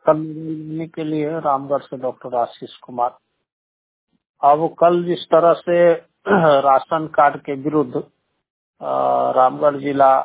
कल मिलने के लिए रामगढ़ से डॉक्टर आशीष कुमार। अब कल जिस तरह से राशन कार्ड के विरुद्ध रामगढ़ जिला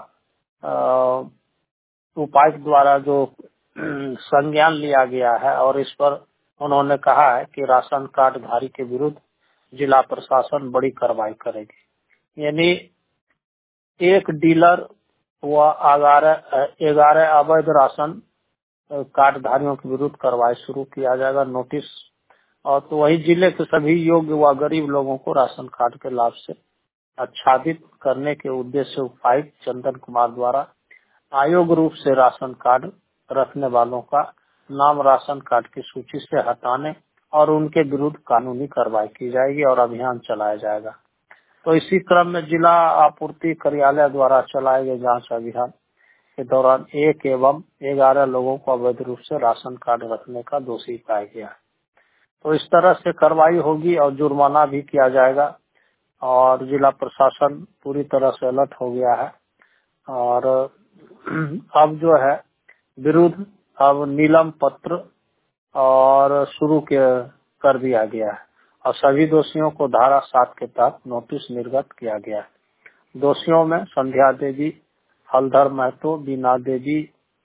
उपायुक्त द्वारा जो संज्ञान लिया गया है और इस पर उन्होंने कहा है कि राशन कार्ड धारी के विरुद्ध जिला प्रशासन बड़ी कार्रवाई करेगी। यानी एक डीलर व 11 अवैध राशन कार्ड धारियों के विरुद्ध कार्रवाई शुरू किया जाएगा, नोटिस। और तो वही जिले के सभी योग्य व गरीब लोगों को राशन कार्ड के लाभ से आच्छादित करने के उद्देश्य से उपायुक्त चंदन कुमार द्वारा आयोग रूप से राशन कार्ड रखने वालों का नाम राशन कार्ड की सूची से हटाने और उनके विरुद्ध कानूनी कार्रवाई की जाएगी और अभियान चलाया जाएगा। तो इसी क्रम में जिला आपूर्ति कार्यालय द्वारा चलाए गए जांच अभियान के दौरान 1 एवं 11 लोगों को अवैध रूप से राशन कार्ड रखने का दोषी पाया गया है। तो इस तरह से कार्रवाई होगी और जुर्माना भी किया जाएगा और जिला प्रशासन पूरी तरह से अलर्ट हो गया है। और अब जो है विरुद्ध अब नीलम पत्र और शुरू कर दिया गया है और सभी दोषियों को धारा 7 के तहत नोटिस निर्गत किया गया है। दोषियों में संध्या देवी, हलधर महतो, बीना देवी,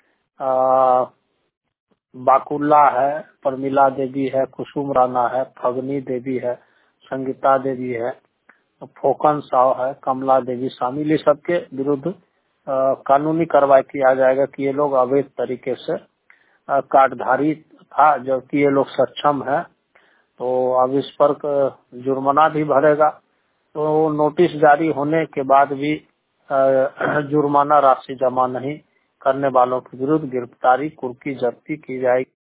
बाकुल्ला है, परमिला देवी है, कुसुम राणा है, फगनी देवी है, संगीता देवी है, फोकन साव है, कमला देवी शामिल। इस सबके विरुद्ध कानूनी कार्रवाई किया जाएगा कि ये लोग अवैध तरीके से कार्डधारी था, जबकि ये लोग सक्षम है। तो अब इस पर जुर्माना भी भरेगा। तो नोटिस जारी होने के बाद भी जुर्माना राशि जमा नहीं करने वालों के विरुद्ध गिरफ्तारी, कुर्की जब्ती की जाएगी।